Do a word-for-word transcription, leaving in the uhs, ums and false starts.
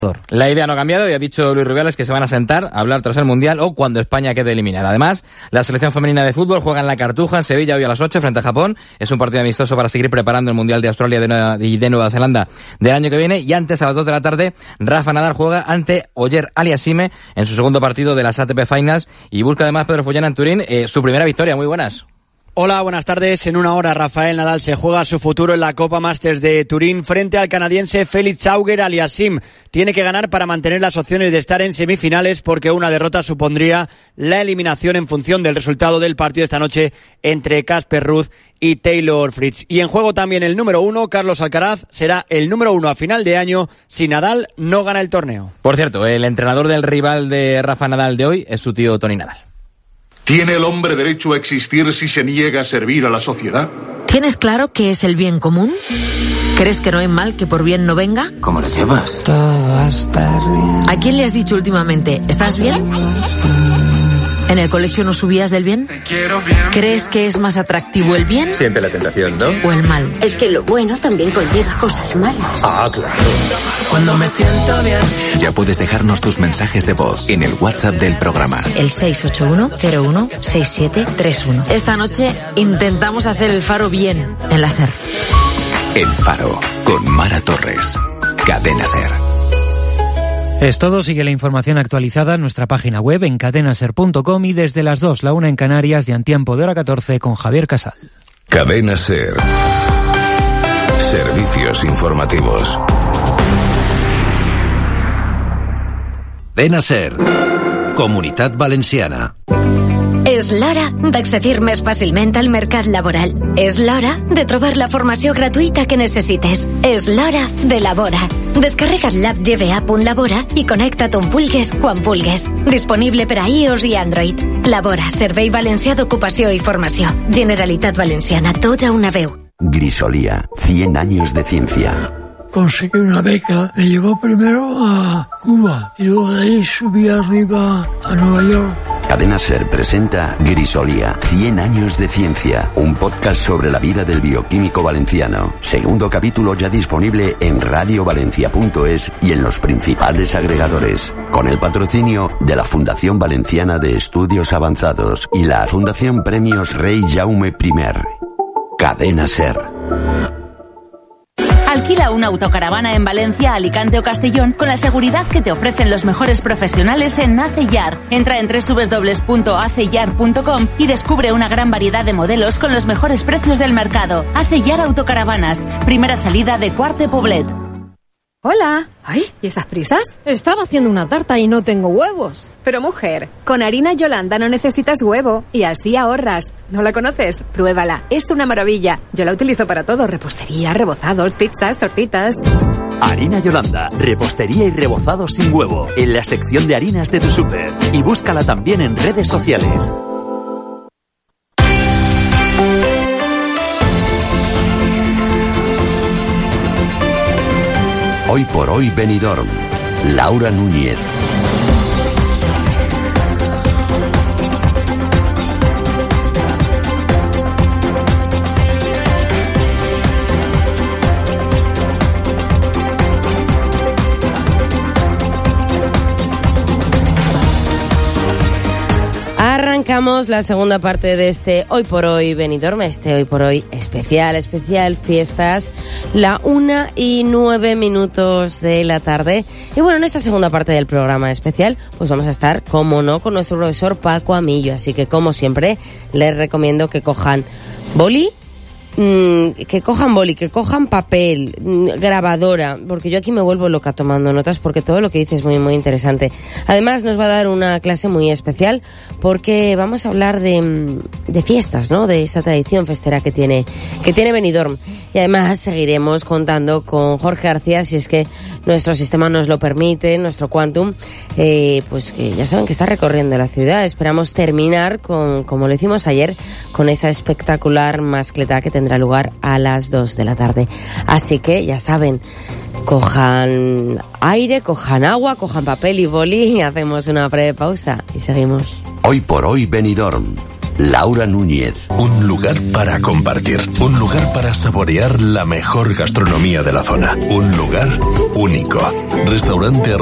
La idea no ha cambiado y ha dicho Luis Rubiales que se van a sentar a hablar tras el Mundial o cuando España quede eliminada. Además, la selección femenina de fútbol juega en la Cartuja, en Sevilla, hoy a las ocho frente a Japón. Es un partido amistoso para seguir preparando el Mundial de Australia y de Nueva Zelanda del año que viene. Y antes, a las dos de la tarde, Rafa Nadal juega ante Oyer Aliassime en su segundo partido de las A T P Finals y busca además Pedro Follana en Turín eh, su primera victoria. Muy buenas. Hola, buenas tardes. En una hora, Rafael Nadal se juega su futuro en la Copa Masters de Turín frente al canadiense Felix Auger-Aliassime. Tiene que ganar para mantener las opciones de estar en semifinales porque una derrota supondría la eliminación en función del resultado del partido esta noche entre Casper Ruud y Taylor Fritz. Y en juego también el número uno, Carlos Alcaraz, será el número uno a final de año si Nadal no gana el torneo. Por cierto, el entrenador del rival de Rafa Nadal de hoy es su tío Tony Nadal. ¿Tiene el hombre derecho a existir si se niega a servir a la sociedad? ¿Tienes claro qué es el bien común? ¿Crees que no hay mal que por bien no venga? ¿Cómo lo llevas? Todo va a estar bien. ¿A quién le has dicho últimamente, ¿estás bien? ¿En el colegio no subías del bien? ¿Crees que es más atractivo el bien? Siente la tentación, ¿no? ¿O el mal? Es que lo bueno también conlleva cosas malas. Ah, claro. Cuando me siento bien. Ya puedes dejarnos tus mensajes de voz en el WhatsApp del programa. El seis ocho uno cero uno seis siete tres uno. Esta noche intentamos hacer el Faro bien en la SER. El Faro, con Mara Torres. Cadena SER. Es todo, sigue la información actualizada en nuestra página web en cadenaser punto com y desde las dos, la una en Canarias y en tiempo de hora catorce con Javier Casal. Cadena SER. Servicios informativos. Cadena SER. Comunitat Valenciana. És l'hora d'accedir més fàcilment al mercat laboral. És l'hora de trobar la formació gratuïta que necessites. És l'hora de Labora. Descarrega't l'app G V A punt labora i connecta't on vulgues, quan vulgues. Disponible per a iOS i Android. Labora, Servei Valencià d'Ocupació i Formació. Generalitat Valenciana, tots a una veu. Grisolía, cien años de ciencia. Conseguí una beca, me llevó primero a Cuba y luego de ahí subí arriba a Nueva York. Cadena SER presenta Grisolía, cien años de ciencia, un podcast sobre la vida del bioquímico valenciano. Segundo capítulo ya disponible en radio valencia punto es y en los principales agregadores. Con el patrocinio de la Fundación Valenciana de Estudios Avanzados y la Fundación Premios Rey Jaume primer. Cadena SER. Alquila una autocaravana en Valencia, Alicante o Castellón con la seguridad que te ofrecen los mejores profesionales en Aceyar. Entra en doble u doble u doble u punto aceyar punto com y descubre una gran variedad de modelos con los mejores precios del mercado. Aceyar Autocaravanas, primera salida de Quart de Poblet. Hola. Ay, ¿y estas prisas? Estaba haciendo una tarta y no tengo huevos. Pero mujer, con harina Yolanda no necesitas huevo y así ahorras. ¿No la conoces? Pruébala, es una maravilla. Yo la utilizo para todo, repostería, rebozados, pizzas, tortitas. Harina Yolanda, repostería y rebozado sin huevo, en la sección de harinas de tu súper. Y búscala también en redes sociales. Hoy por hoy Benidorm. Laura Núñez. Arrancamos la segunda parte de este Hoy por Hoy Benidorm, este Hoy por Hoy especial, especial fiestas, la una y nueve minutos de la tarde. Y bueno, en esta segunda parte del programa especial, pues vamos a estar, como no, con nuestro profesor Paco Amillo. Así que, como siempre, les recomiendo que cojan boli, Mm, que cojan boli, que cojan papel, mm, grabadora, porque yo aquí me vuelvo loca tomando notas porque todo lo que dice es muy muy interesante. Además nos va a dar una clase muy especial porque vamos a hablar de, de fiestas, ¿no? De esa tradición festera que tiene que tiene Benidorm. Y además seguiremos contando con Jorge García, si es que nuestro sistema nos lo permite, nuestro Quantum, eh, pues que ya saben que está recorriendo la ciudad. Esperamos terminar con, como lo hicimos ayer, con esa espectacular mascleta que tendrá lugar a las dos de la tarde. Así que ya saben, cojan aire, cojan agua, cojan papel y boli y hacemos una breve pausa y seguimos. Hoy por hoy Benidorm. Laura Núñez. Un lugar para compartir. Un lugar para saborear la mejor gastronomía de la zona. Un lugar único. Restaurante